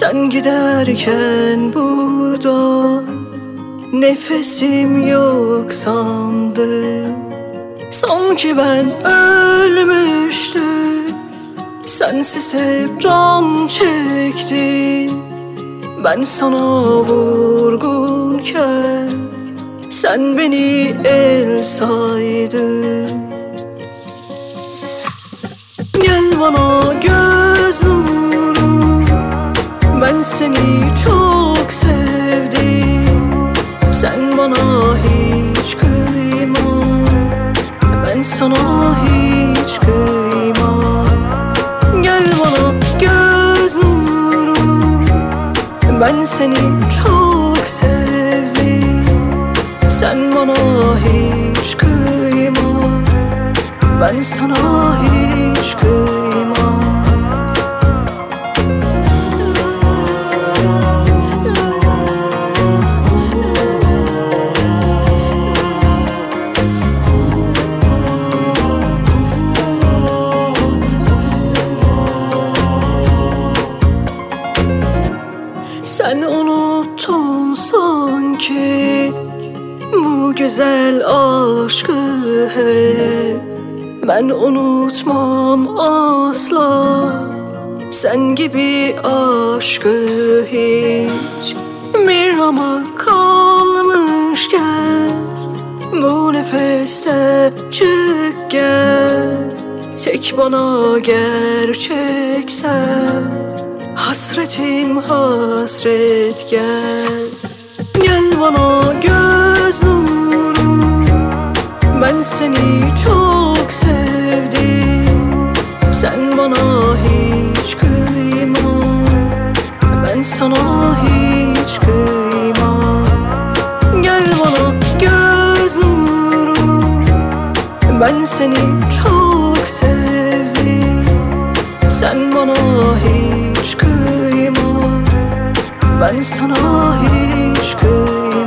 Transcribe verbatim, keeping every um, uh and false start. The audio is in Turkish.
Sen giderken burada nefesim yok sandım. Sanki ben ölmüştüm, sensiz hep can çektim. Ben sana vurgunken sen beni el saydın. Gel bana göz nuru, ben seni çok sevdim. Sen bana hiç kıyma, ben sana hiç kıymam. Gel bana göz nuru, ben seni çok sevdim. Sen bana hiç kıyma, ben sana hiç kıymam. Sen unuttun sanki bu güzel aşkı hep. Ben unutmam asla sen gibi aşkı hiç. Bir ama kalmışken bu nefeste çık gel. Tek bana gerçek sen, hasretim hasret gel. Gel bana göz nuru, ben seni çok sevdim. Sen bana hiç kıyma, ben sana hiç kıymam. Gel bana göz nuru, ben seni çok sevdim. Sen bana hiç kıyma, ben sana hiç kıymam.